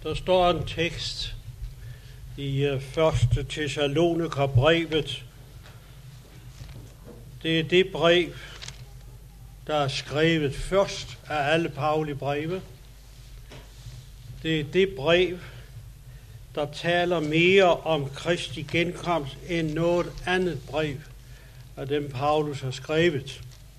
Der står en tekst i 1. Thessalonikerbrevet. Det er det brev, der er skrevet først af alle Pauli breve. Det er det brev, der taler mere om Kristi genkomst end noget andet brev af dem, Paulus har skrevet.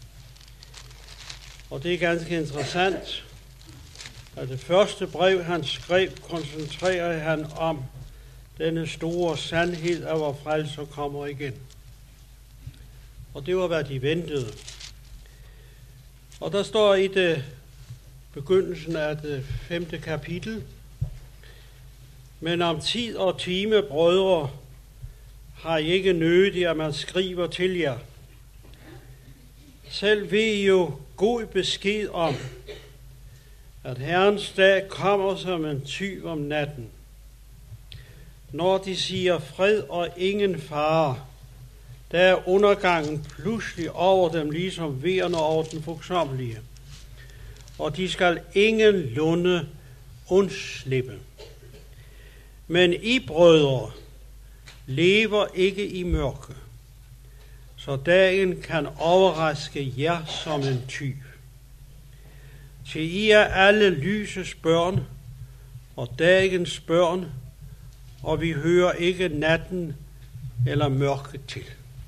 Og det er ganske interessant, at det første brev, han skrev, koncentrerede han om denne store sandhed af, hvor frelser kommer igen. Og det var, hvad de ventede. Og der står i det begyndelsen af det 5. kapitel: Men om tid og time, brødre, har I ikke nødigt, at man skriver til jer. Selv ved I jo god besked om, at Herrens dag kommer som en tyv om natten. Når de siger fred og ingen fare, der er undergangen pludselig over dem, ligesom vejerne over den frugtsommelige. Og de skal ingenlunde undslippe. Men I, brødre, lever ikke i mørke, så dagen kan overraske jer som en tyv. Til I er alle lysets børn og dagens børn, og vi hører ikke natten eller mørket til.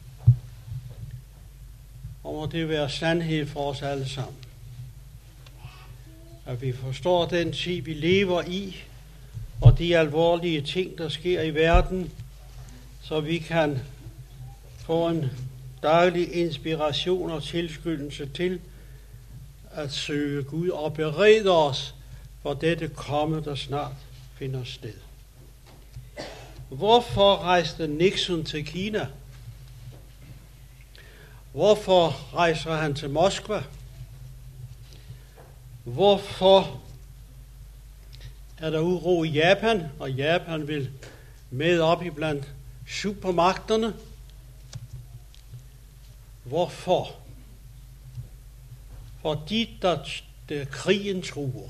Og må det være sandhed for os alle sammen, at vi forstår den tid, vi lever i, og de alvorlige ting, der sker i verden, så vi kan få en daglig inspiration og tilskyndelse til at søge Gud og berede os for dette komme, der snart finder sted. Hvorfor rejste Nixon til Kina? Hvorfor rejser han til Moskva? Hvorfor er der uro i Japan, og Japan vil med op i blandt supermagterne? Hvorfor? Fordi der krigen truer.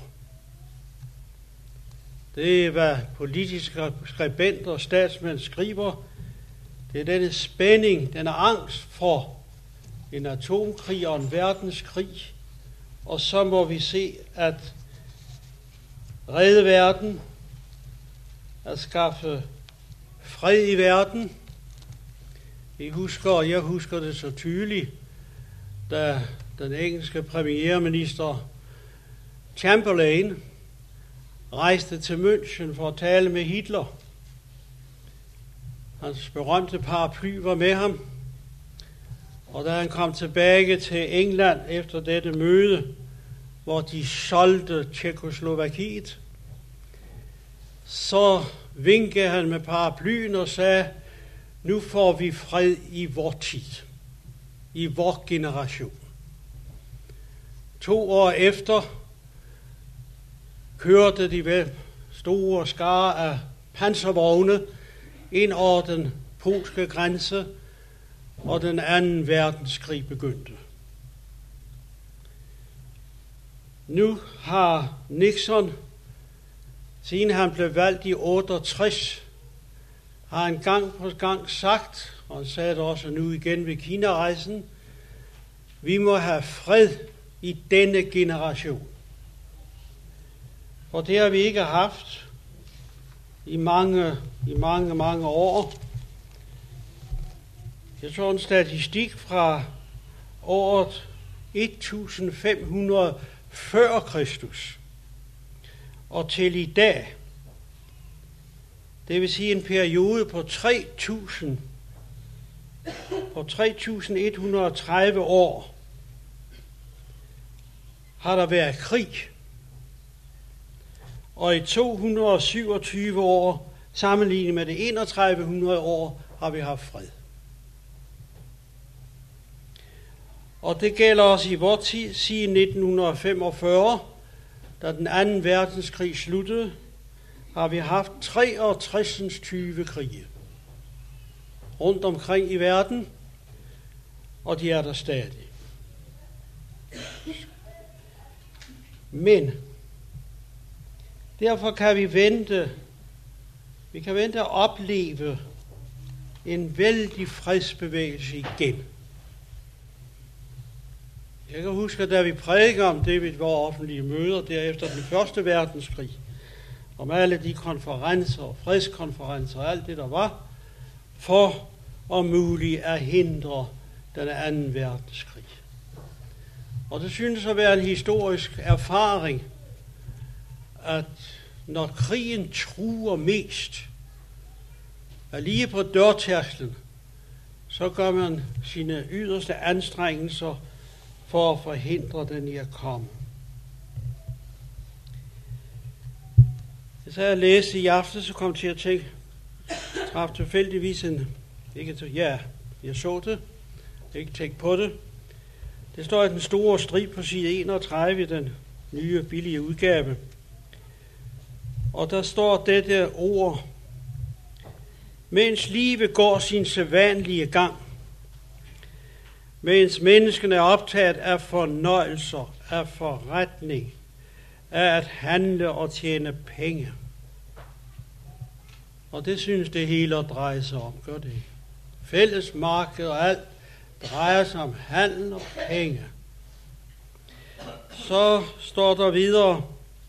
Det er, hvad politiske skribenter og statsmænd skriver. Det er denne spænding, denne angst for en atomkrig og en verdenskrig. Og så må vi se, at redde verden, at skaffe fred i verden. Jeg husker det så tydeligt, da den engelske premierminister Chamberlain rejste til München for at tale med Hitler. Hans berømte paraply var med ham, og da han kom tilbage til England efter dette møde, hvor de solgte Tjekkoslovakiet, så vinkede han med paraplyen og sagde: nu får vi fred i vor tid, i vor generation. 2 år efter kørte de ved store skare af panservogne ind over den polske grænse, og den anden verdenskrig begyndte. Nu har Nixon, siden han blev valgt i 68, har han gang på gang sagt, og han sagde det også nu igen ved Kina-rejsen: vi må have fred i denne generation. For det har vi ikke haft i mange år. Jeg så en statistik fra året 1500 før Kristus og til i dag. Det vil sige en periode på 3130 år har der været krig. Og i 227 år, sammenlignet med det 3100 år, har vi haft fred. Og det gælder også i vor tid, siden 1945, da den anden verdenskrig sluttede, har vi haft 63 krige rundt omkring i verden, og de er der stadig. Derfor kan vi vente at opleve en vældig fredsbevægelse igen. Jeg kan huske, at da vi prædikede om det ved vores offentlige møder derefter den første verdenskrig, om alle de konferencer og fredskonferencer og alt det, der var, for om muligt at hindre den anden verdenskrig. Og det synes at være en historisk erfaring, at når krigen truer mest, at lige på dørtærsklen, så gør man sine yderste anstrengelser for at forhindre den i at komme. Så jeg læste i aften, så kom jeg til at tænke, traf tilfældigvis jeg så det, ikke tænkt på det. Det står i den store strid på side 31 i den nye billige udgave. Og der står dette ord: mens livet går sin sædvanlige gang, mens menneskene er optaget af fornøjelser, af forretning, af at handle og tjene penge. Og det synes det hele drejer sig om, gør det. Fælles marked og alt drejer sig om handel og penge. Så står der videre: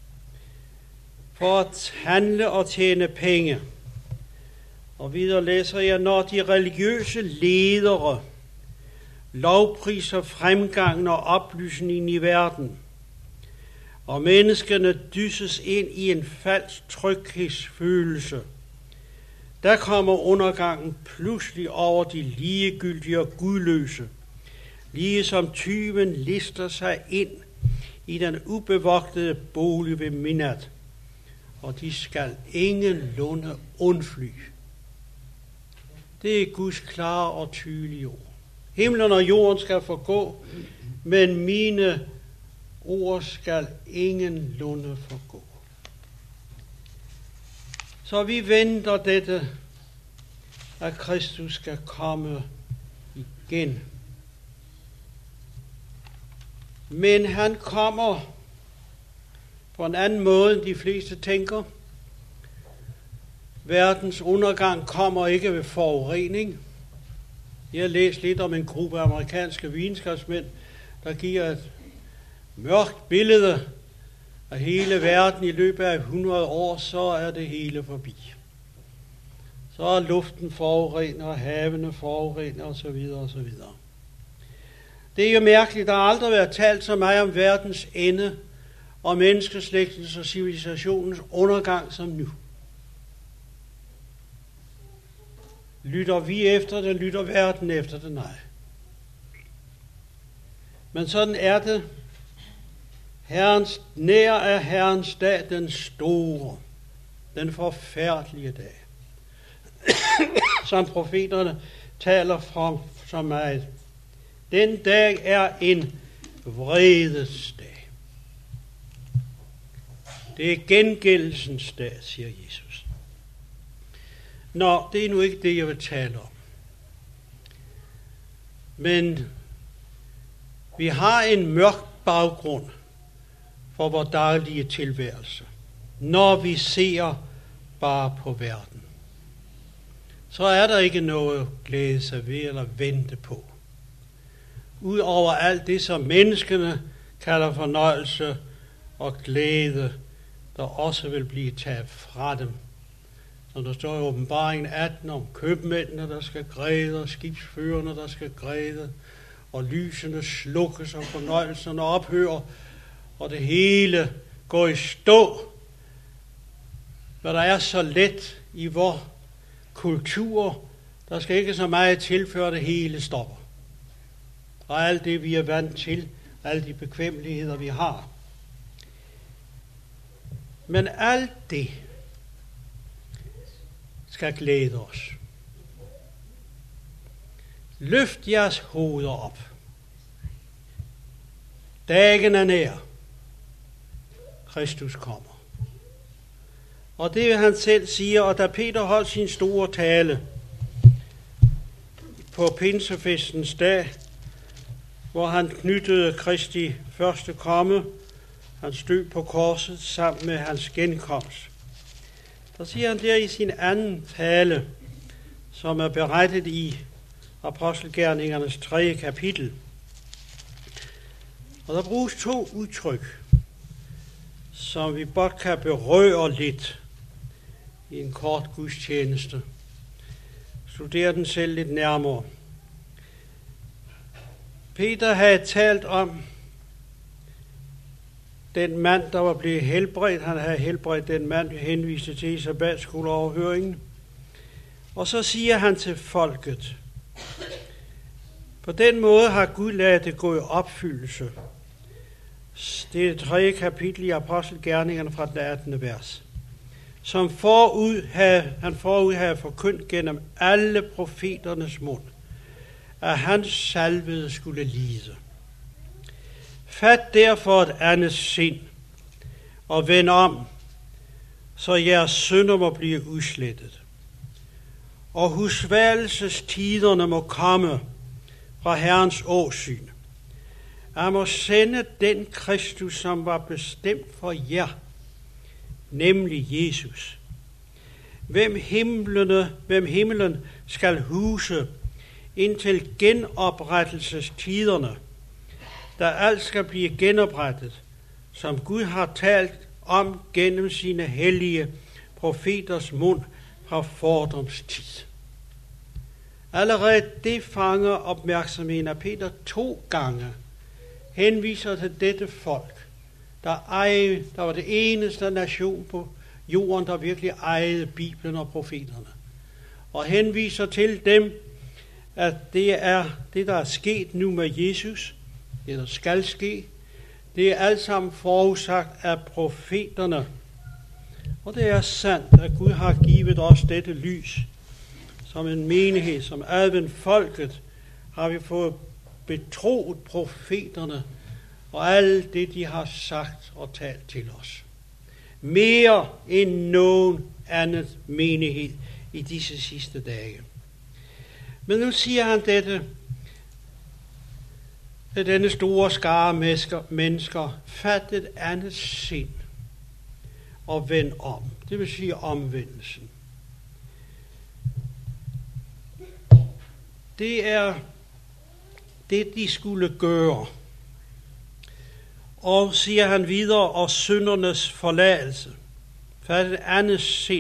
for at handle og tjene penge. Og videre læser jeg: når de religiøse ledere lovpriser fremgangen og oplysningen i verden, og menneskene dysses ind i en falsk tryghedsfølelse, der kommer undergangen pludselig over de ligegyldige og gudløse, lige som tyven lister sig ind i den ubevogtede bolig ved midnat, og de skal ingenlunde undfly. Det er Guds klare og tydelige ord. Himlen og jorden skal forgå, men mine ord skal ingenlunde forgå. Så vi venter dette, at Kristus skal komme igen. Men han kommer på en anden måde, end de fleste tænker. Verdens undergang kommer ikke ved forurening. Jeg har læst lidt om en gruppe amerikanske videnskabsmænd, der giver et mørkt billede af hele verden i løbet af 100 år, så er det hele forbi. Så er luften forurenet, og havene forurenet, osv. osv. Det er jo mærkeligt, der har aldrig været talt så meget om verdens ende, og menneskeslægtens og civilisationens undergang som nu. Lytter vi efter det, lytter verden efter det? Nej. Men sådan er det. Nær er Herrens dag, den store, den forfærdelige dag, som profeterne taler fra så meget. Den dag er en vredesdag. Det er gengældelsens dag, siger Jesus. Nå, det er nu ikke det, jeg vil tale om. Men vi har en mørk baggrund for vores daglige tilværelse, når vi ser bare på verden. Så er der ikke noget at glæde sig ved eller vente på. Udover alt det, som menneskene kalder fornøjelse og glæde, der også vil blive taget fra dem. Som der står i Åbenbaringen 18 om købmændene, der skal græde, og skibsførerne, der skal græde, og lysene slukkes, og fornøjelserne ophører, og det hele går i stå. Hvad der er så let i vores kultur, der skal ikke så meget tilføre, det hele stopper. Og alt det, vi er vant til, alle de bekvemmeligheder, vi har. Men alt det skal glæde os. Løft jeres hoveder op. Dagen er nær. Kristus kommer. Og det han selv siger, og da Peter holdt sin store tale på pinsefestens dag, hvor han knyttede Kristi første komme hans død på korset sammen med hans genkomst. Der siger han der i sin anden tale, som er berettet i Apostelgerningernes 3. kapitel. Og der bruges 2 udtryk, som vi godt kan berøre lidt i en kort gudstjeneste. Studer den selv lidt nærmere. Peter havde talt om den mand, der var blevet helbredt. Han havde helbredt den mand, vi henviste til i sabbatskoleoverhøringen. Og så siger han til folket, på den måde har Gud ladet det gå i opfyldelse. Det er det 3. kapitel i Apostelgerningerne fra den 18. vers. Som han forud havde forkyndt gennem alle profeternes mund, at hans salvede skulle lide. Fat derfor et andet sind, og vend om, så jeres synder må blive udslettet. Og husværelsestiderne må komme fra Herrens åsyn. Han må sende den Kristus, som var bestemt for jer, nemlig Jesus. Hvem himlen skal huse indtil genoprettelsestiderne, da alt skal blive genoprettet, som Gud har talt om gennem sine hellige profeters mund fra fordoms tid. Allerede det fanger opmærksomheden af Peter 2 gange, henviser til dette folk, der var det eneste nation på jorden, der virkelig ejede Bibelen og profeterne. Og henviser til dem, at det er det, der er sket nu med Jesus, det der skal ske, det er alt sammen forudsagt af profeterne. Og det er sandt, at Gud har givet os dette lys. Som en menighed, som adventfolket, har vi fået betroet profeterne og alt det, de har sagt og talt til os. Mere end nogen andet menighed i disse sidste dage. Men nu siger han dette til denne store skare mennesker, fat et andet sind og vend om. Det vil sige omvendelsen. Det er det, de skulle gøre. Og siger han videre, og syndernes forladelse. Fat et andet sind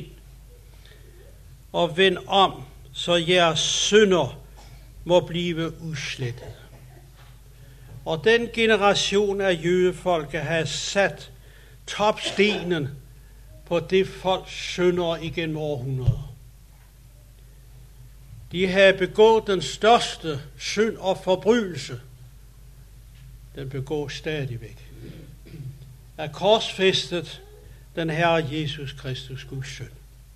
og vend om, så jeres synder må blive udslettet. Og den generation af jødefolket har sat topstenen på det folks synder igennem århundreder. De havde begået den største synd og forbrydelse. Den begås stadigvæk. Er korsfæstet den Herre Jesus Kristus, Guds søn.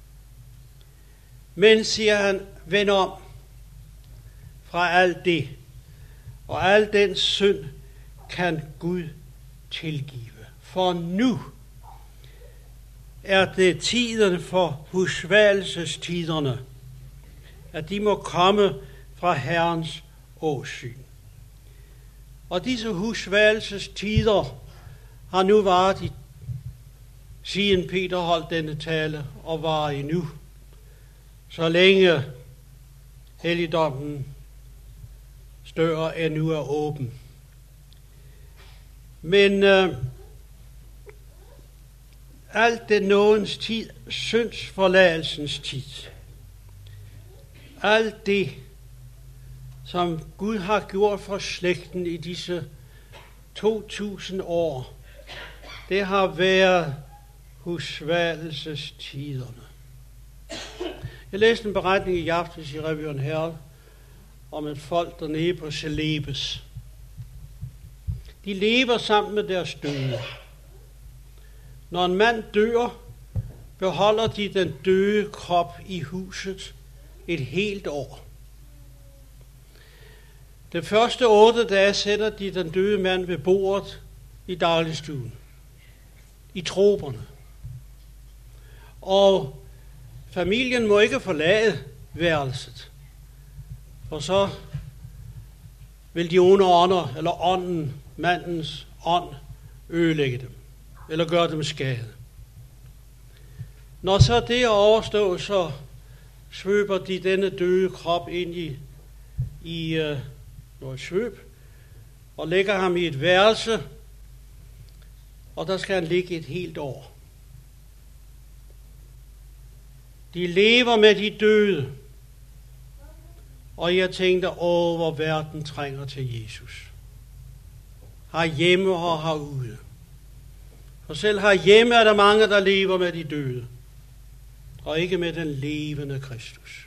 Men, siger han, vend om fra alt det, og al den synd kan Gud tilgive. For nu er det tiden for husværelsestiderne, at de må komme fra Herrens åsyn. Og disse husværelsestider har nu varet siden Peter holdt denne tale, og varer endnu, så længe helligdommen større endnu er åben. Men alt det nådens tid, syndsforladelsens tid, alt det, som Gud har gjort for slægten i disse 2000 år, det har været husværelsestiderne. Jeg læste en beretning i aftes i Revyen Herald om et folk dernede på Celebes. De lever sammen med deres døde. Når en mand dør, beholder de den døde krop i huset et helt år. De første 8 dage sætter de den døde mand ved bordet i dagligstuen, i troberne. Og familien må ikke forlade værelset, for så vil de onde ånder, eller ånden, mandens ånd, ødelægge dem. eller gør dem skade. Når så det er overstået, så svøber de denne døde krop ind i noget svøb, og lægger ham i et værelse, og der skal han ligge et helt år. De lever med de døde, og jeg tænkte, hvor verden trænger til Jesus. Herhjemme og herude. For selv herhjemme er der mange, der lever med de døde, og ikke med den levende Kristus.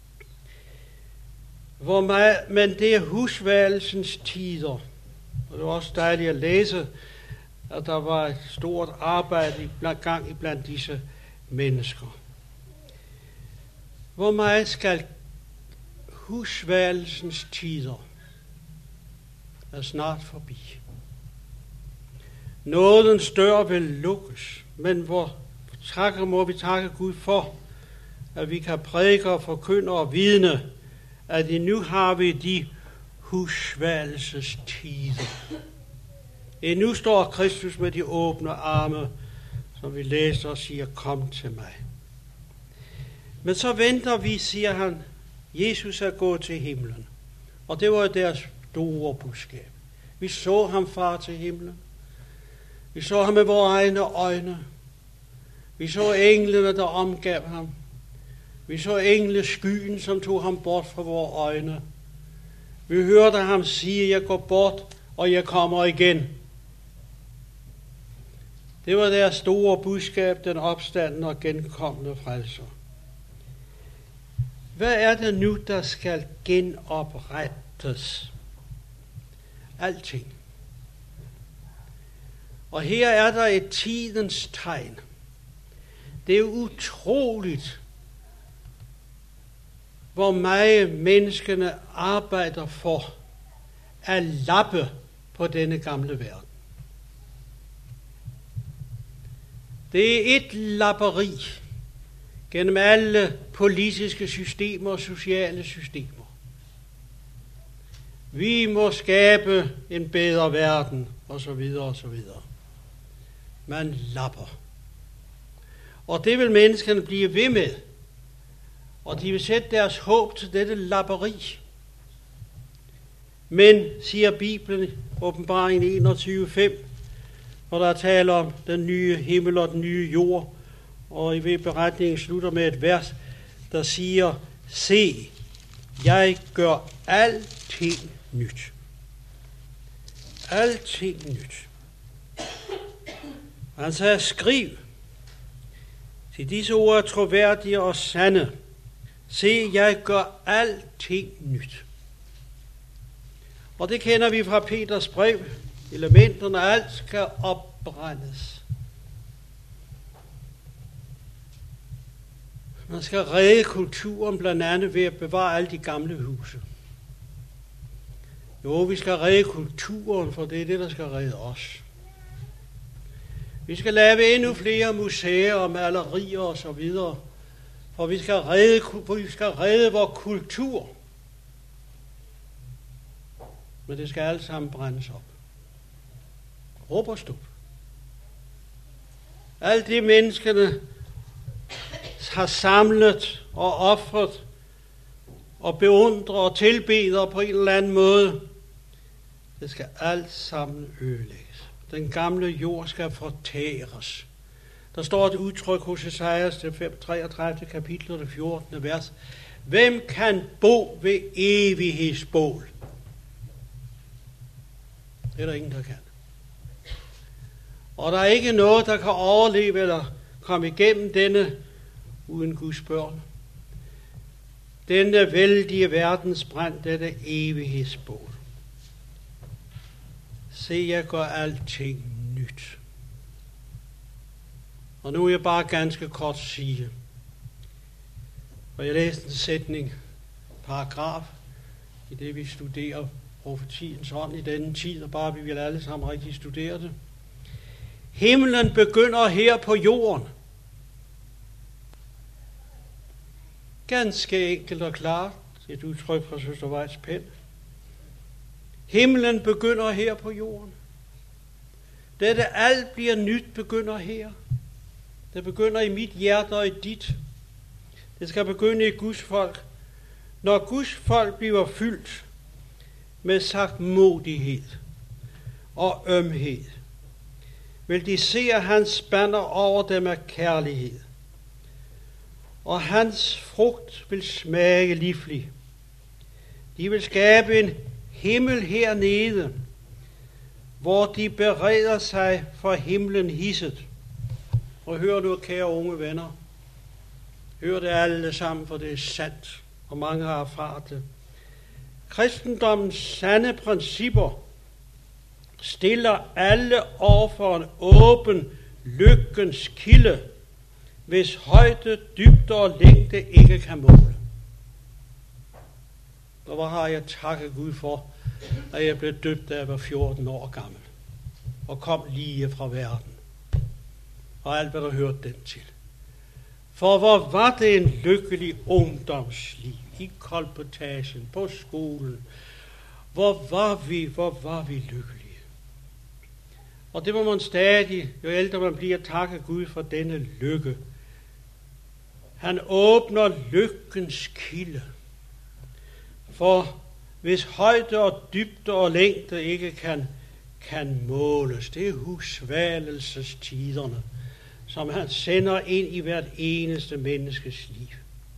Men det er husværelsens tider, og det var også dejligt at læse, at der var et stort arbejde gang blandt disse mennesker. Hvor meget skal husværelsens tider er snart forbi. Nådens dør vil lukkes, men må vi takke Gud for, at vi kan prædike og forkynde og vidne, at nu har vi de husværelses tider. Endnu står Kristus med de åbne arme, som vi læser og siger, kom til mig. Men så venter vi, siger han, Jesus er gået til himlen. Og det var deres store budskab. Vi så ham far til himlen. Vi så ham med vores egne øjne. Vi så englene, der omgav ham. Vi så engleskyen, som tog ham bort fra vores øjne. Vi hørte ham sige, jeg går bort, og jeg kommer igen. Det var deres store budskab, den opstandende og genkommende frelser. Hvad er det nu, der skal genoprettes? Alting. Og her er der et tidens tegn. Det er utroligt, hvor meget menneskene arbejder for at lappe på denne gamle verden. Det er et lapperi gennem alle politiske systemer og sociale systemer. Vi må skabe en bedre verden, og så videre, og så videre. Man lapper. Og det vil menneskene blive ved med. Og de vil sætte deres håb til dette lapperi. Men, siger Bibelen, Åbenbaringen 21:5, hvor der taler om den nye himmel og den nye jord, og i beretningen slutter med et vers, der siger, se, jeg gør alting nyt. Alting nyt. Han sagde, skriv, til disse ord er troværdige og sande. Se, jeg gør alting nyt. Og det kender vi fra Peters brev. Elementerne, alt skal opbrændes. Man skal redde kulturen blandt andet ved at bevare alle de gamle huse. Jo, vi skal redde kulturen, for det er det, der skal redde os. Vi skal lave endnu flere museer og malerier og så videre, for vi skal redde vores kultur. Men det skal alt sammen brændes op. Råb og stup. Alt det menneskene har samlet og offret og beundret og tilbeder på en eller anden måde, det skal alt sammen ødelægges. Den gamle jord skal fortæres. Der står et udtryk hos Esajas, det 33. kapitel, det 14. vers. Hvem kan bo ved evighedsbål? Det er der ingen, der kan. Og der er ikke noget, der kan overleve eller komme igennem denne uden Guds børn. Denne vældige verdensbrand, dette evighedsbål. Se, jeg gør alting nyt. Og nu vil jeg bare ganske kort sige, for jeg læste en sætning, paragraf, i det vi studerer profetiens ånd i denne tid, og bare vi vil alle sammen rigtig studere det. Himlen begynder her på jorden. Ganske enkelt og klart, et udtryk fra Søster Vejs pen. Himlen begynder her på jorden. Dette alt bliver nyt begynder her. Det begynder i mit hjerte og i dit. Det skal begynde i Guds folk. Når Guds folk bliver fyldt med sagtmodighed og ømhed, vil de se, at han spænder over dem af kærlighed, og hans frugt vil smage livlig. De vil skabe en himmel hernede, hvor de bereder sig for himlen hisset. Og hør nu, kære unge venner, hør det alle sammen, for det er sandt, og mange har erfaret det. Kristendommens sande principper stiller alle over for en åben lykkens kilde, hvis højde, dybde og længde ikke kan måle. Og hvor har jeg takket Gud for, at jeg blev døbt, da jeg var 14 år gammel, og kom lige fra verden, og alt hvad der hørte den til. For hvor var det en lykkelig ungdomsliv i kolportagen, på skolen. Hvor var vi lykkelige. Og det må man stadig, jo ældre man bliver, takke Gud for denne lykke. Han åbner lykkens kilde. For hvis højde og dybde og længde ikke kan måles, det er husvalelsestiderne, som han sender ind i hvert eneste menneskes liv.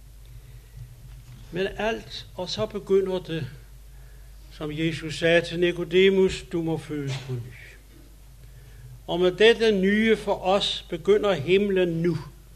Men alt, og så begynder det, som Jesus sagde til Nikodemus, du må fødes på ny. Og med dette nye for os begynder himlen nu.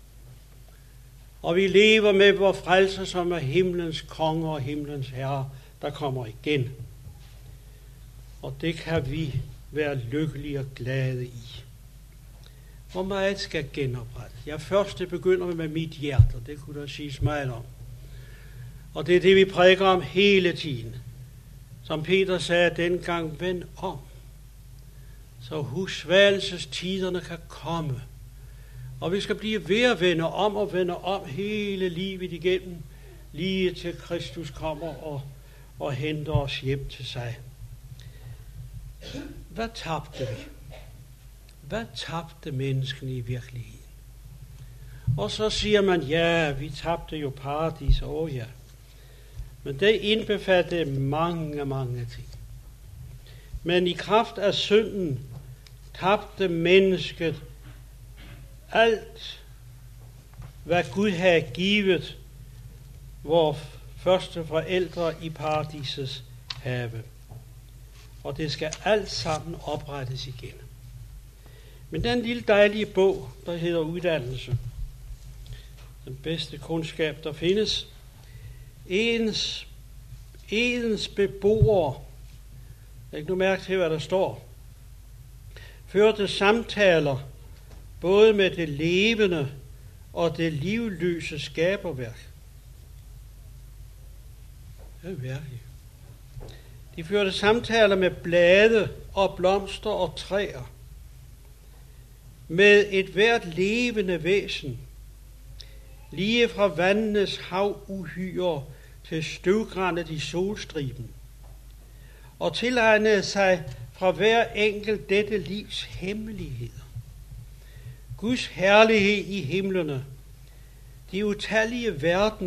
Og vi lever med vor frelser, som er himlens konge og himlens herre, der kommer igen. Og det kan vi være lykkelige og glade i. Hvor meget skal genoprettes? Ja, først det begynder med mit hjerte, det kunne der siges meget om. Og det er det, vi prædiker om hele tiden. Som Peter sagde dengang, vend om, så husvalelsestiderne kan komme. Og vi skal blive ved at vende om hele livet igennem, lige til Kristus kommer og henter os hjem til sig. Hvad tabte vi? Hvad tabte menneskene i virkeligheden? Og så siger man, ja, vi tabte jo paradis, ja. Men det indbefattede mange ting. Men i kraft af synden tabte mennesket alt, hvad Gud havde givet vor første forældre i paradisets have. Og det skal alt sammen oprettes igen. Men den lille dejlige bog, der hedder Uddannelse, den bedste kundskab, der findes, Edens beboere, læg nu mærke til, hvad der står, førte samtaler både med det levende og det livløse skaberværk. Det er virkelig. De førte samtaler med blade og blomster og træer, med et hvert levende væsen, lige fra vandenes havuhyre til støvgrandet i solstriben, og tilegnede sig fra hver enkelt dette livs hemmeligheder. Guds herlighed i himlene, de utallige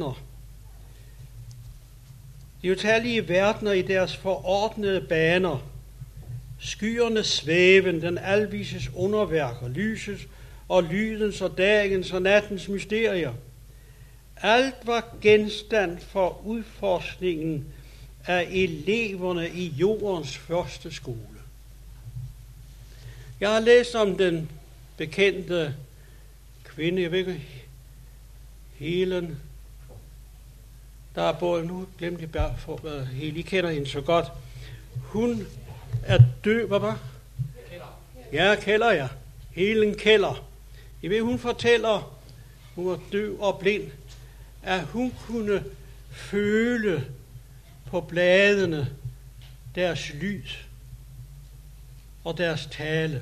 verdener i deres forordnede baner, skyerne svæven, den alvises underværker, lysets og lydens og dagens og nattens mysterier. Alt var genstand for udforskningen af eleverne i jordens første skole. Jeg har læst om den bekendte kvinde, jeg ved ikke, Helen, der er både, nu glemte jeg bare for, I kender hende så godt. Hun er død, hvad var? Ja, Keller, ja. Helen Keller. I ved, hun fortæller, hun var døv og blind, at hun kunne føle på bladene deres lyd og deres tale.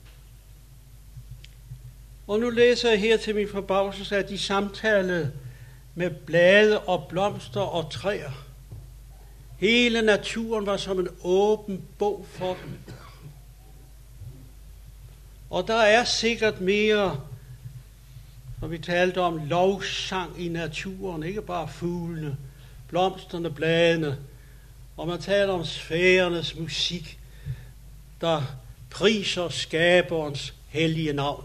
Og nu læser jeg her til min forbavselse, at de samtalede med blade og blomster og træer. Hele naturen var som en åben bog for dem. Og der er sikkert mere, når vi talte om lovsang i naturen, ikke bare fuglene, blomsterne, bladene, og man taler om sfærernes musik, der priser skaberens hellige navn.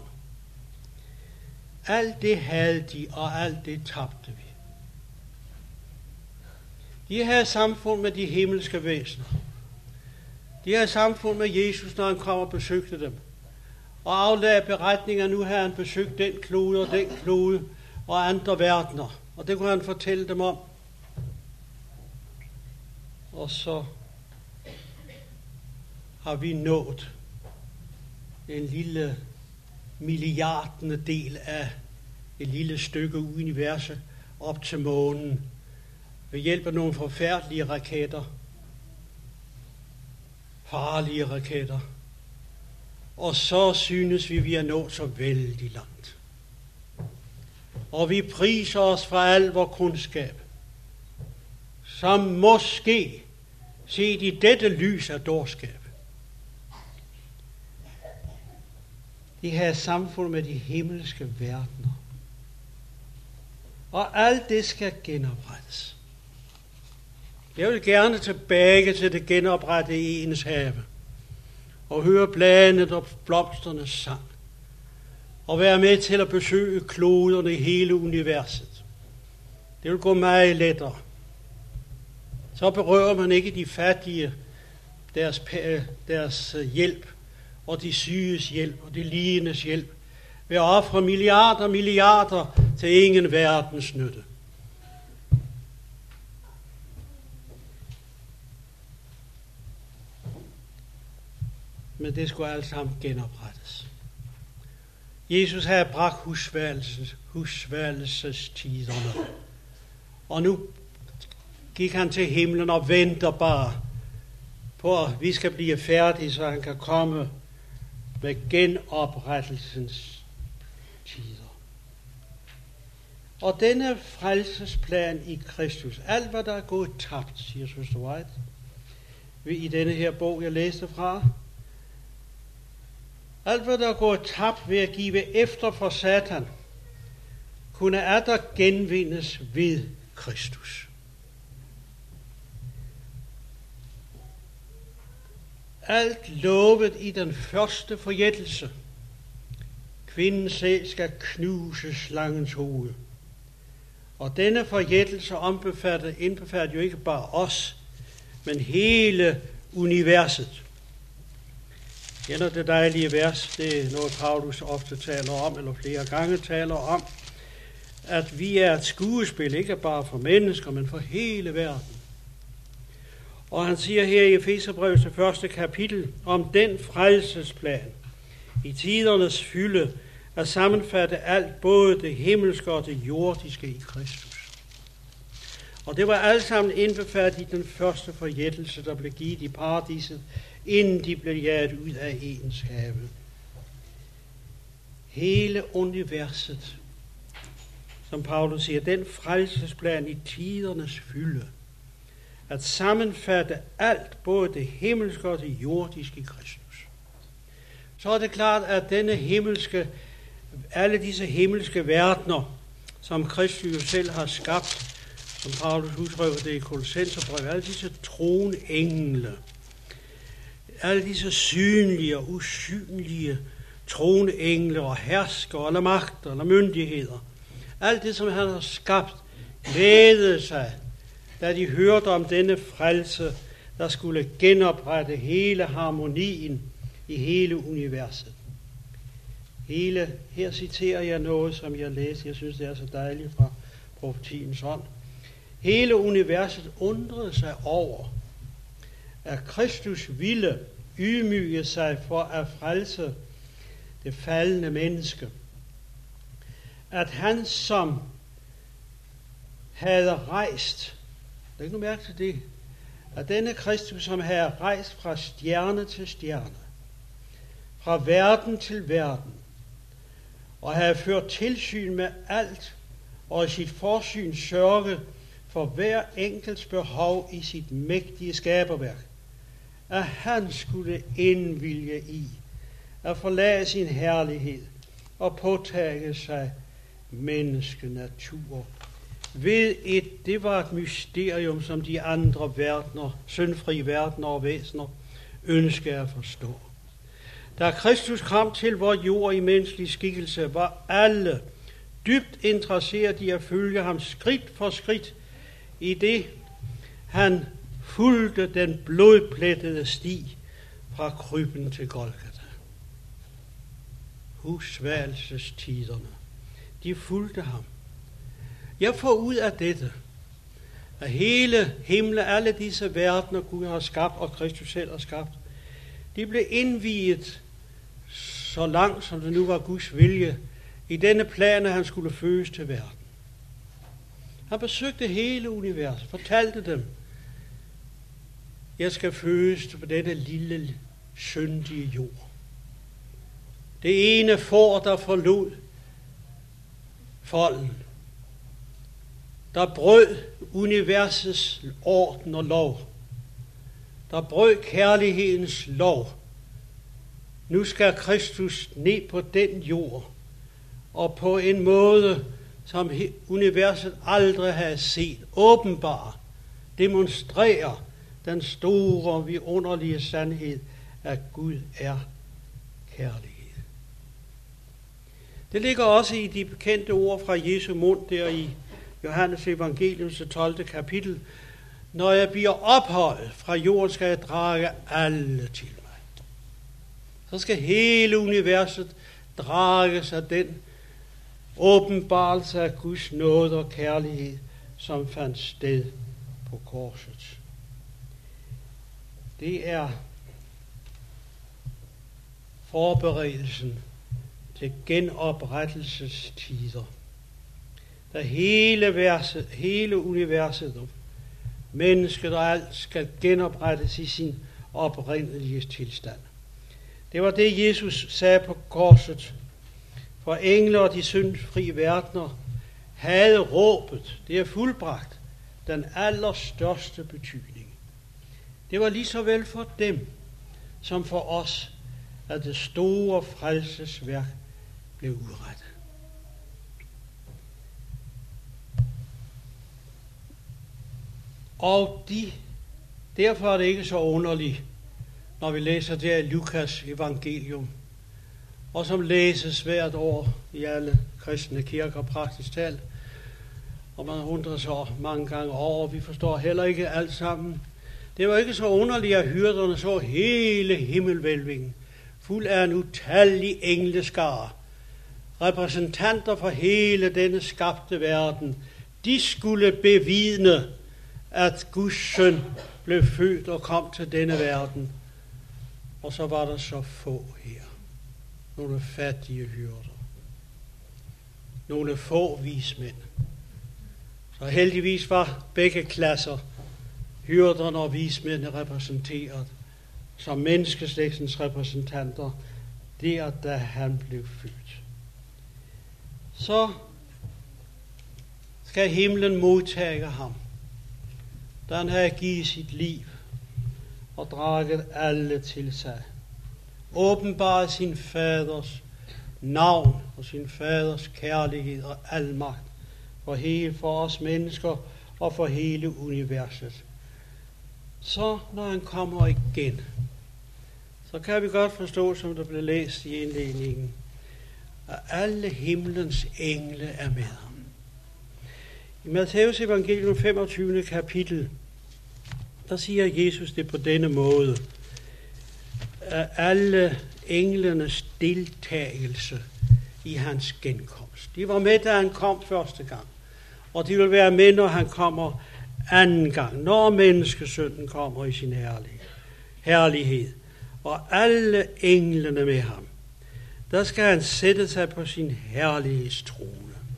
Alt det havde de, og alt det tabte vi. De havde samfund med de himmelske væsener. De havde samfund med Jesus, når han kom og besøgte dem. Og aflagde beretninger, nu har han besøgt den klode og den klode og andre verdener. Og det kunne han fortælle dem om. Og så har vi nået en lille milliardende del af et lille stykke universet op til månen ved hjælp af nogle forfærdelige raketter, farlige raketter. Og så synes vi er nået så vældig langt. Og vi priser os fra al vor kundskab, som måske set i dette lys af dårskab. De har samfund med de himmelske verdener. Og alt det skal genoprettes. Jeg vil gerne tilbage til det genoprettede ens have. Og høre bladene og blomsternes sang. Og være med til at besøge kloderne i hele universet. Det vil gå meget lettere. Så berører man ikke de fattige, deres hjælp, og de syges hjælp, og de ligendes hjælp, ved at ofre milliarder til ingen verdens nytte. Men det skulle alt sammen genoprettes. Jesus havde bragt husværelsestiderne, og nu gik han til himlen og venter bare på, at vi skal blive færdige, så han kan komme med genoprettelsens tider. Og denne frelsesplan i Kristus, alt hvad der er gået tabt, siger Søster White, i denne her bog, jeg læste fra, alt hvad der er gået tabt ved at give efter for Satan, kunne atter genvindes ved Kristus. Alt lovet i den første forjættelse. Kvinden selv skal knuse slangens hoved. Og denne forjættelse indbefatter jo ikke bare os, men hele universet. Kender det dejlige vers, det er noget Paulus ofte taler om, eller flere gange taler om, at vi er et skuespil, ikke bare for mennesker, men for hele verden. Og han siger her i Efeserbrevets 1. kapitel om den frelsesplan i tidernes fylde at sammenfatte alt, både det himmelske og det jordiske i Kristus. Og det var alt sammen indbefattet i den første forjættelse, der blev givet i paradiset, inden de blev jaget ud af Edens have. Hele universet, som Paulus siger, den frelsesplan i tidernes fylde, at sammenfatte alt, både det himmelske og det jordiske i Kristus. Så er det klart, at alle disse himmelske verdener, som Kristus selv har skabt, som Paulus udtrykker det i Kolossenserbrevet, alle disse tronengle, alle disse synlige og usynlige tronengle og herskere eller magter eller myndigheder, alt det, som han har skabt, glædede sig, da de hørte om denne frelse, der skulle genoprette hele harmonien i hele universet. Her citerer jeg noget, som jeg læste. Jeg synes, det er så dejligt fra profetiens ånd. Hele universet undrede sig over, at Kristus ville ydmyge sig for at frelse det faldne menneske. At han, som havde rejst, der er ikke noget mærke til det, at denne Kristus, som havde rejst fra stjerne til stjerne, fra verden til verden, og havde ført tilsyn med alt, og i sit forsyn sørget for hver enkelts behov i sit mægtige skaberværk, at han skulle indvilge i, at forlade sin herlighed og påtage sig menneskenatur. Det var et mysterium, som de andre verdener, syndfri verdener og væsener, ønskede at forstå. Da Kristus kom til vor jord i menneskelig skikkelse, var alle dybt interesseret i at følge ham skridt for skridt, i det han fulgte den blodplettede sti fra krybben til Golgata. Husværelsestiderne, de fulgte ham. Jeg får ud af dette, at hele himlen, alle disse verdener, Gud har skabt, og Kristus selv har skabt, de blev indviet så langt, som det nu var Guds vilje, i denne plan, at han skulle fødes til verden. Han besøgte hele universet, fortalte dem, jeg skal fødes på denne lille, syndige jord. Det ene får, der forlod folden, der brød universets orden og lov, der brød kærlighedens lov. Nu skal Kristus ned på den jord, og på en måde, som universet aldrig har set, åbenbart demonstrerer den store, vidunderlige sandhed, at Gud er kærlighed. Det ligger også i de bekendte ord fra Jesu mund der i Johannes evangeliums 12. kapitel. Når jeg bliver ophøjet fra jorden, skal jeg drage alle til mig. Så skal hele universet drages af den åbenbarelse af Guds nåde og kærlighed, som fandt sted på korset. Det er forberedelsen til genoprettelsestider. Da hele universet og mennesket og alt skal genoprettes i sin oprindelige tilstand. Det var det, Jesus sagde på korset. For engler og de syndfri verdener havde råbet, det er fuldbragt, den allerstørste betydning. Det var lige så vel for dem, som for os, at det store frelsesværk blev udrettet. Og derfor er det ikke så underligt, når vi læser der i Lukas evangelium, og som læses hvert år i alle kristne kirker praktisk talt, og man undrer sig mange gange over, vi forstår heller ikke alt sammen. Det var ikke så underligt, at hyrderne så hele himmelvælvingen, fuld af en utallig engleskare, repræsentanter for hele denne skabte verden. De skulle bevidne, at Guds søn blev født og kom til denne verden. Og så var der så få her. Nogle fattige hyrder. Nogle få vismænd. Så heldigvis var begge klasser, hyrderne og vismændene, repræsenteret som menneskeslægtens repræsentanter, der da han blev født. Så skal himlen modtage ham, da han havde givet sit liv og draget alle til sig. Åbenbart sin faders navn og sin faders kærlighed og almagt for os mennesker og for hele universet. Så når han kommer igen, så kan vi godt forstå, som der blev læst i indledningen, at alle himlens engle er med ham. I Matthæus evangelium 25. kapitel, der siger Jesus det på denne måde, at alle englenes deltagelse i hans genkomst. De var med, da han kom første gang, og de vil være med, når han kommer anden gang, når menneskesønnen kommer i sin herlighed, og alle englene med ham. Der skal han sætte sig på sin herlighedstrone.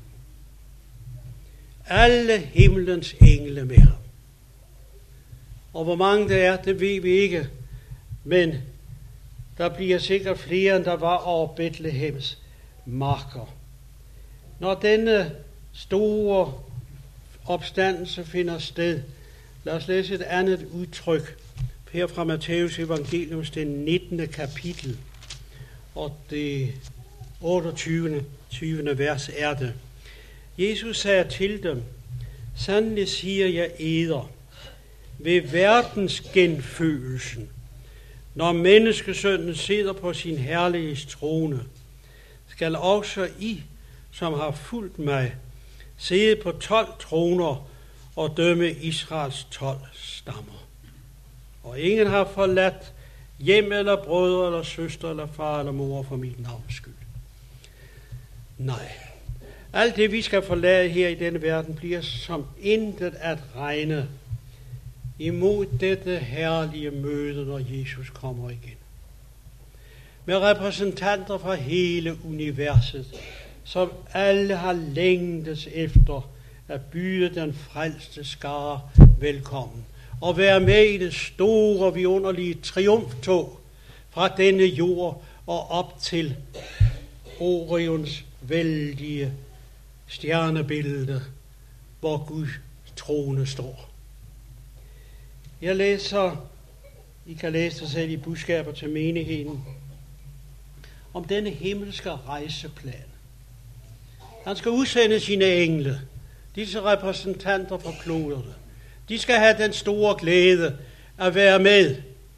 Alle himlens engle med ham. Og hvor mange der er, det ved vi ikke, men der bliver sikkert flere, end der var over Betlehems marker. Når denne store opstandelse finder sted, lad os læse et andet udtryk her fra Matthæus evangelium, det 19. kapitel, og det 28. 20. vers er det. Jesus sagde til dem, sandelig siger jeg eder, ved verdens genfødelsen, når menneskesønnen sidder på sin herligheds trone, skal også I, som har fulgt mig, sidde på 12 troner og dømme Israels 12 stammer. Og ingen har forladt hjem eller brødre eller søster eller far eller mor for mit navns skyld. Nej, alt det vi skal forlade her i denne verden bliver som intet at regne imod dette herlige møde, når Jesus kommer igen. Med repræsentanter fra hele universet, som alle har længtes efter at byde den frelste skare velkommen og være med i det store, vidunderlige triumftog fra denne jord og op til Orions vældige stjernebillede, hvor Guds trone står. Jeg læser, I kan læse det selv i budskaber til menigheden, om denne himmelske rejseplan. Han skal udsende sine engle, disse repræsentanter fra kloderne. De skal have den store glæde at være med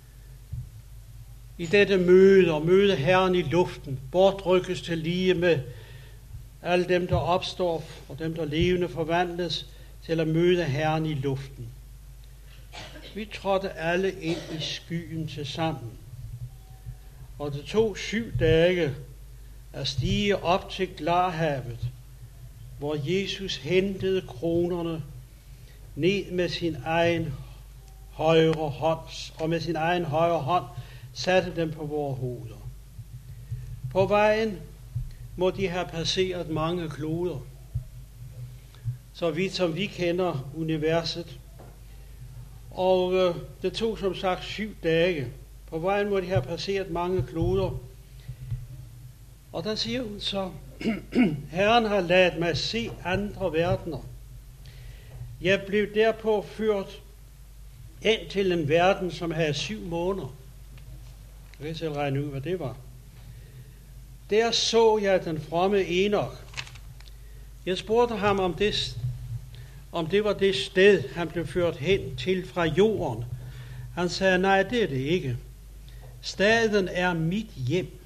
i dette møde og møde Herren i luften, bortrykkes til lige med alle dem, der opstår og dem, der levende forvandles til at møde Herren i luften. Vi trådte alle ind i skyen til sammen, og det tog 7 dage at stige op til Klarhavet, hvor Jesus hentede kronerne ned med sin egen højre hånd, og med sin egen højre hånd satte dem på vores hoveder. På vejen må de have passeret mange kloder, så vidt som vi kender universet. Og det tog som sagt 7 dage. På vejen må de have passeret mange kloder. Og der siger hun så, Herren har ladet mig se andre verdener. Jeg blev derpå ført ind til en verden, som havde 7 måneder. Jeg kan selv regne ud, hvad det var. Der så jeg den fromme Enok. Jeg spurgte ham, om det var det sted, han blev ført hen til fra jorden. Han sagde, nej, det er det ikke. Staden er mit hjem.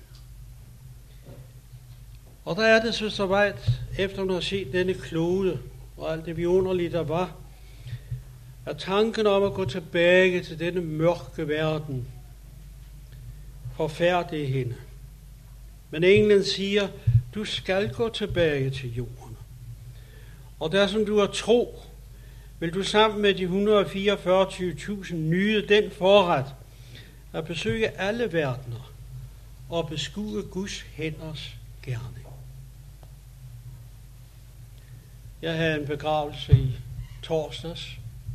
Og der er det så vejt, efter at have set denne klode og alt det vidunderlige, der var, at tanken om at gå tilbage til denne mørke verden forfærdede hende. Men englen siger, du skal gå tilbage til jorden. Og der som du er tro, vil du sammen med de 144.000 nyde den forret at besøge alle verdener og beskue Guds hænders gerning. Jeg havde en begravelse i torsdags.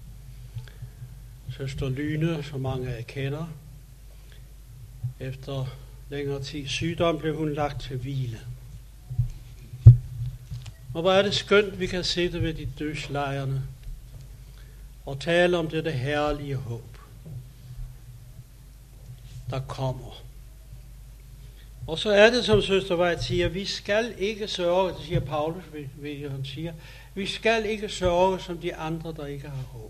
Søster Lyne, som mange af jer kender. Efter længere tid sygdom blev hun lagt til hvile. Og hvor er det skønt, vi kan sidde ved de dødslejrene og tale om dette herlige håb, der kommer. Og så er det, som søster Vejt siger, vi skal ikke sørge, det siger Paulus, ved han siger, vi skal ikke sørge som de andre, der ikke har håb.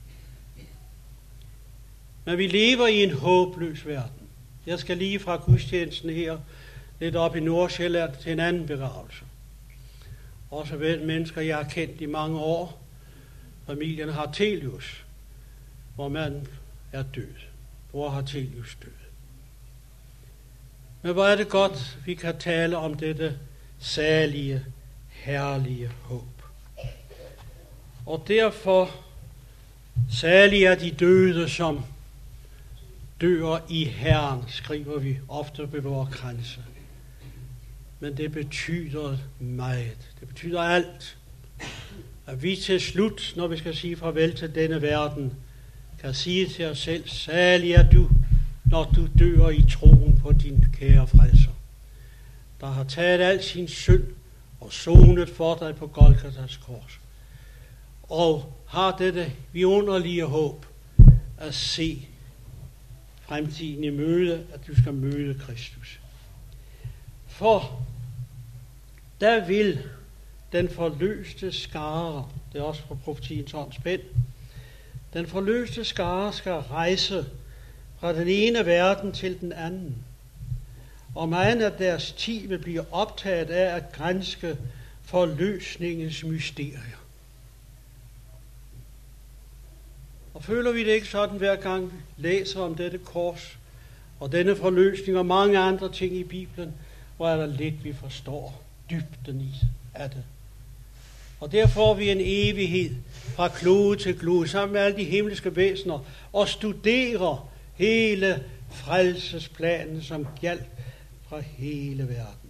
Men vi lever i en håbløs verden. Jeg skal lige fra gudstjenesten her, lidt op i Nordsjælland, til en anden begravelse. Også ved mennesker, jeg har kendt i mange år. Familien Hartelius, hvor man er død. Bror Hartelius død. Men hvor er det godt, vi kan tale om dette salige, herlige håb. Og derfor, salige er de døde, som dør i Herren, skriver vi ofte ved vores kranse. Men det betyder meget. Det betyder alt. At vi til slut, når vi skal sige farvel til denne verden, kan sige til os selv, salig er du, når du dør i troen på din kære frelser, der har taget al sin synd og sonet for dig på Golgatas kors, og har dette vidunderlige håb at se fremtiden i møde, at du skal møde Kristus. For der vil den forløste skare, det er også fra profetiens åndsbind, den forløste skare skal rejse fra den ene verden til den anden. Og meget af deres tid vil blive optaget af at granske forløsningens mysterier. Og føler vi det ikke sådan, hver gang vi læser om dette kors, og denne forløsning og mange andre ting i Bibelen, hvor er der lidt, vi forstår dybden i af det. Og der får vi en evighed fra klode til klode, sammen med alle de himmelske væsener, og studerer hele frelsesplanen, som gjaldt fra hele verden.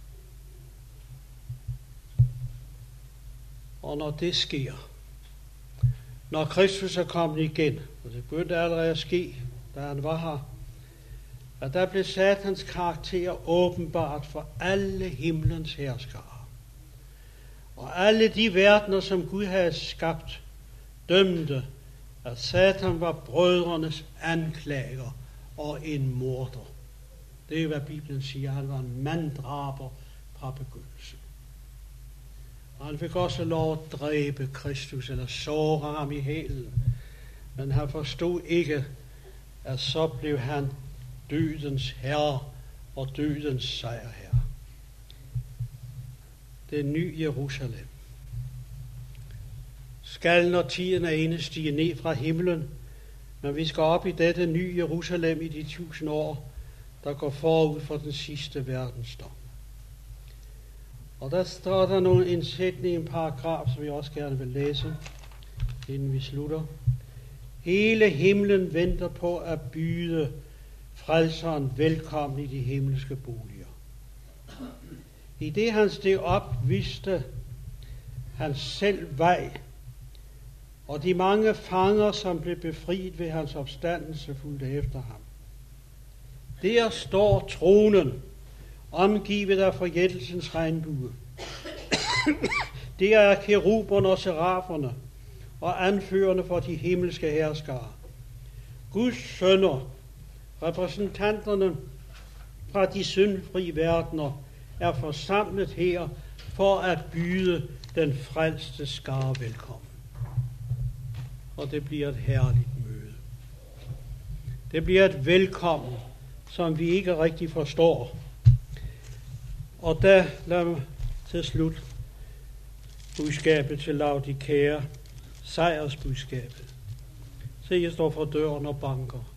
Og når det sker, når Kristus er kommet igen, og det begyndte allerede at ske, da han var her, at der blev Satans karakter åbenbart for alle himlens herskere. Og alle de verdener, som Gud havde skabt, dømte, at Satan var brødrenes anklager og en morder. Det er, hvad Bibelen siger. Han var en manddraber fra begyndelsen. Og han fik også lov at dræbe Kristus, eller såre ham i hælen. Men han forstod ikke, at så blev han dødens herre og dødens sejrherre. Det nye Jerusalem skal, når tiden er inde, stige ned fra himlen, men vi skal op i dette nye Jerusalem i de 1000 år, der går forud for den sidste verdensdom. Og der står der en sætning, en paragraf, som jeg også gerne vil læse, inden vi slutter. Hele himlen venter på at byde frelseren velkommen i de himmelske boliger. I det han steg op, vidste han selv vej, og de mange fanger, som blev befriet ved hans opstandelse, fulgte efter ham. Der står tronen, omgivet af forjættelsens regnbue. Det er keruberne og seraferne og anførerne for de himmelske herskere. Guds sønner, repræsentanterne fra de syndfri verdener, er forsamlet her for at byde den frelste skare velkommen. Og det bliver et herligt møde. Det bliver et velkommen, som vi ikke rigtig forstår. Og da lad mig til slut budskabet til Laodikea, sejrsbudskabet. Se, jeg står for døren og banker.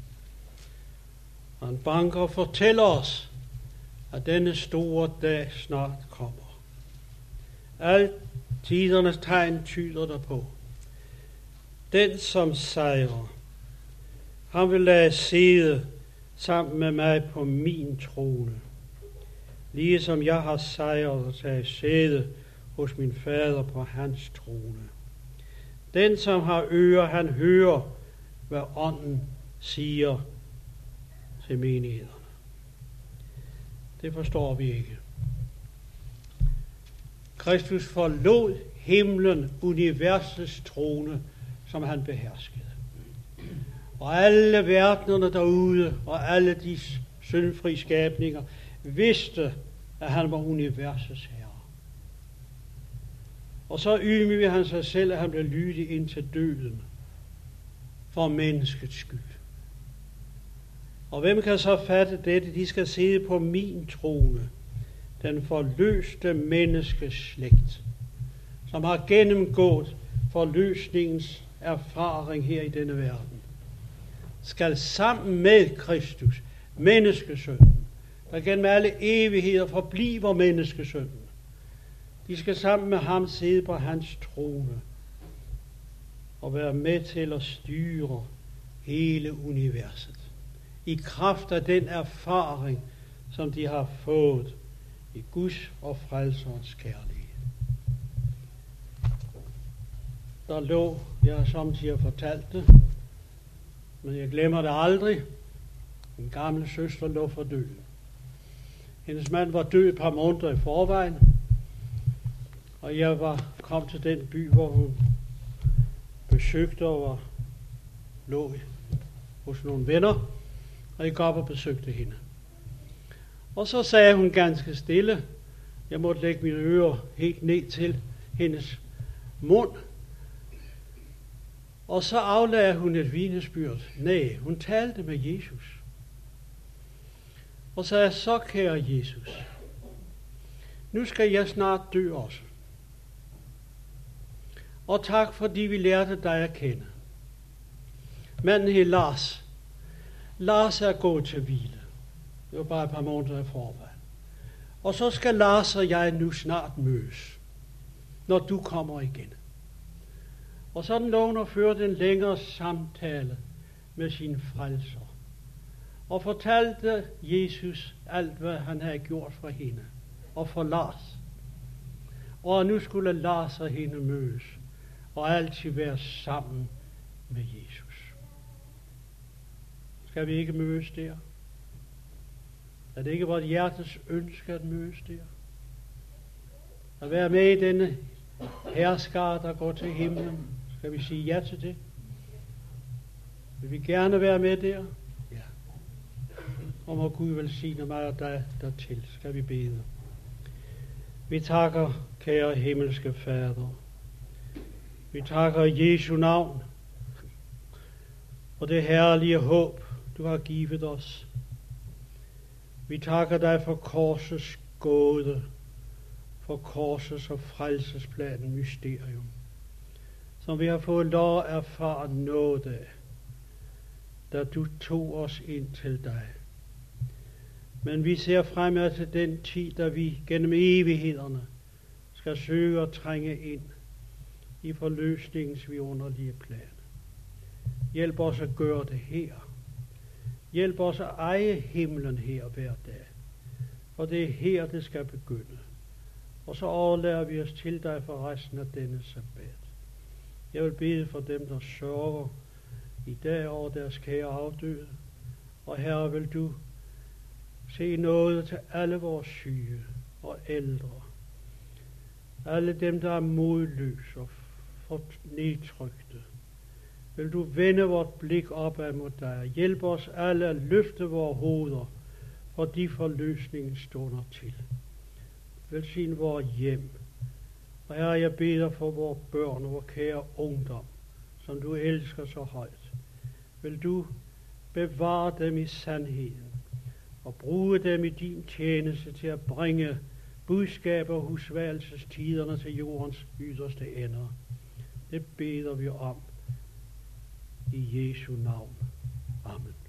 Han banker og fortæller os, at denne store dag snart kommer. Alt tidernes tegn tyder derpå. Den, som sejrer, han vil lade sidde sammen med mig på min trone, ligesom jeg har sejret og taget sæde hos min fader på hans trone. Den, som har ører, han hører, hvad ånden siger til menighederne. Det forstår vi ikke. Kristus forlod himlen, universets trone, som han beherskede. Og alle verdenerne derude, og alle de syndfri skabninger, vidste, at han var universets herre. Og så ydmygede han sig selv, at han blev lydig ind til døden for menneskets skyld. Og hvem kan så fatte dette? De skal sidde på min trone, den forløste menneskes slægt, som har gennemgået forløsningens erfaring her i denne verden, skal sammen med Kristus, menneskesønnen, der gennem alle evigheder forbliver menneskesønnen, de skal sammen med ham sidde på hans trone og være med til at styre hele universet i kraft af den erfaring, som de har fået i Guds og frelserens kærlighed. Der lå, jeg har samtidig fortalt det, men jeg glemmer det aldrig, en gammel søster lå for døden. Hendes mand var død et par måneder i forvejen, og jeg kom til den by, hvor hun besøgte og lå hos nogle venner, og jeg gik op og besøgte hende. Og så sagde hun ganske stille, jeg måtte lægge mine ører helt ned til hendes mund. Og så aflagde hun et vidnesbyrd. Nej, hun talte med Jesus. Og sagde, så kære Jesus, nu skal jeg snart dø også. Og tak, fordi vi lærte dig at kende. Manden hed Lars. Lars er gået til hvile. Det var bare et par måneder i forvejen. Og så skal Lars og jeg nu snart mødes, når du kommer igen. Og sådan lå hun og førte en længere samtale med sin frelser. Og fortalte Jesus alt, hvad han havde gjort for hende. Og for Lars. Og nu skulle Lars og hende mødes. Og altid være sammen med Jesus. Skal vi ikke mødes der? Er det ikke vores hjertes ønske at mødes der? At være med i denne herskare, der går til himlen. Skal vi sige ja til det? Vil vi gerne være med der? Ja. Og må Gud velsigne mig og dig dertil. Skal vi bede. Vi takker, kære himmelske Fader. Vi takker i Jesu navn og det herlige håb, du har givet os. Vi takker dig for korsets gåde, for korsets og frelsesplanen mysterium, som vi har fået lov at erfare nåde af, da du tog os ind til dig. Men vi ser fremad til den tid, da vi gennem evighederne skal søge at trænge ind i forløsningens vidunderlige plan. Hjælp os at gøre det her. Hjælp os at eje himlen her hver dag. For det er her, det skal begynde. Og så overlader vi os til dig for resten af denne sabbat. Jeg vil bede for dem, der sørger i dag over deres kære afdøde. Og Herre, vil du se noget til alle vores syge og ældre. Alle dem, der er modløse og nedtrykte. Vil du vende vort blik opad mod dig. Hjælp os alle at løfte vores hoveder, for de forløsningen stunder til. Velsign vores hjem. Og Herre, jeg beder for vores børn og vores kære ungdom, som du elsker så højt. Vil du bevare dem i sandheden og bruge dem i din tjeneste til at bringe budskaber og husværelsestiderne til jordens yderste ender. Det beder vi om i Jesu navn. Amen.